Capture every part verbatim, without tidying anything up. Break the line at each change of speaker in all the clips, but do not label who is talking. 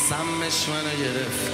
سمش منو گرفت.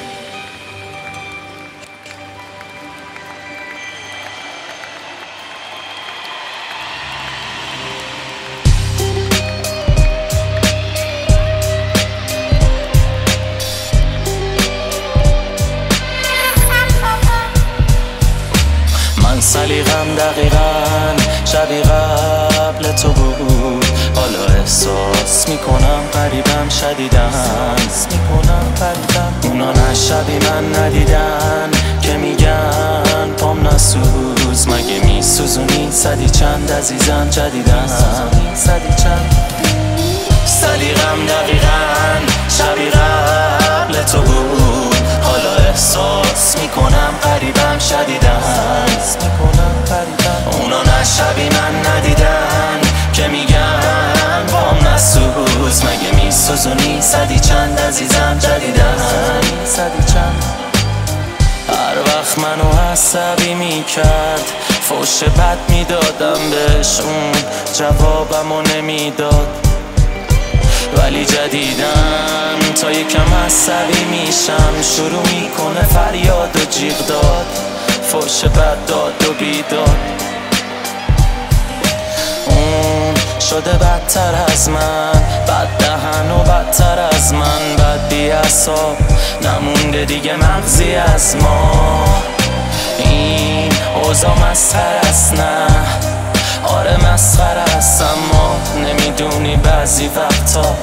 من سلیقم دقیقاً شبیه قبل تو بود، حالا احساس میکنم قریبم شدیدن میکنم قریبم. اونا نه شبیه من ندیدن که میگن پام نسوز، مگه میسوزونی صدی چند عزیزم جدیدن صدی چند. سلیقم دقیقاً شبیه قبل تو بود، حالا احساس میکنم قریبم شدیدن میکنم قریبم. اونا نه شبیه من ندیدن که میگن پام نسوز، مگه میسوزونی صدی چند عزیزم جدیدن صدی چند. هر وقت منو عصبی میکرد فوش بد میدادم بهشون، جوابمو نمیداد. ولی جدیدم تا یکم عصبی میشم شروع میکنه فریاد و جیغ داد، فوش بد داد و بیداد. اون شده بدتر از من، بد دهن و بدتر از من، بد بی اعصاب، نمونده دیگه مغزی از ما. این اوضاع مسخره است، نه آره مسخره است، اما نمیدونی بعضی وقتا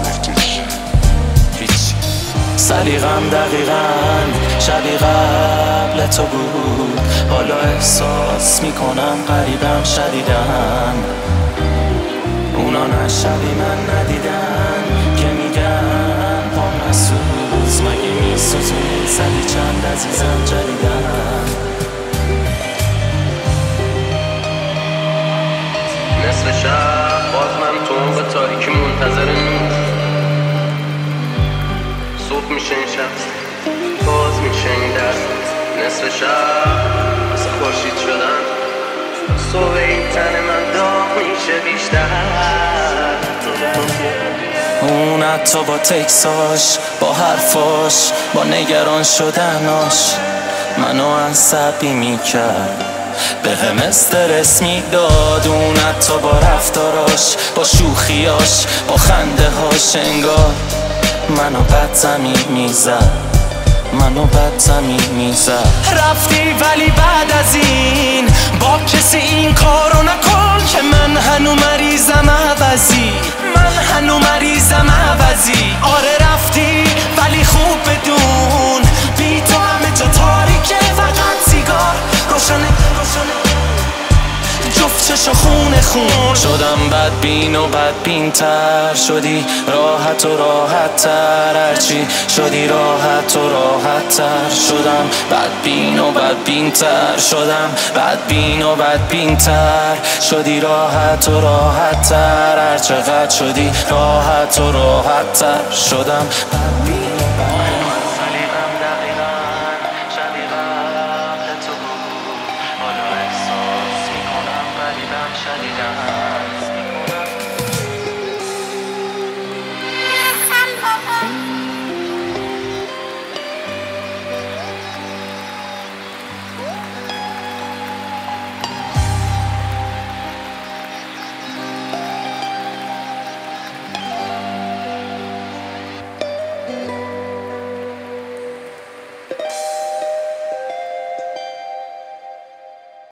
سلیقم دقیقاً شبیه قبل تو بود، حالا احساس میکنم قریبم شدیدن. اونا نه شبیه من ندیدن که میگن پام نسوز، مگه میسوزونی صدی چند عزیزم جدیدن.
نصف شب باز من تو به تاریکی منتظر نور، صبح میشه این شب باز میشه این دست. نصف شب مثل خورشید شدن، صبح این تن من داغ میشه بیشتر.
اون حتی با تکساش، با حرفاش، با نگران شدناش منو عصبی میکرد، به هم استرس میداد. اون حتی با رفتاراش، با شوخیاش، با خنده هاش انگار منو بد زمین میزد منو بد زمین میزد. رفتی ولی بعد از این با کسی این کارو نکن که من هنو مریضم عوضی، من هنو مریضم عوضی. آره رفتی ولی خوب بدون بی تو همه جا تاریکه، فقط سیگار روشنه روشنه، جفت چشا خونه خون. شدم بدبین و بدبین تر، شدی راحت و راحت تر، هرچی شدی راحت و راحت تر. شدم بدبین و بدبین تر، شدم بدبین و بدبین تر، شدی راحت و راحت تر، هر چقدر شدی راحت و راحت تر. شدم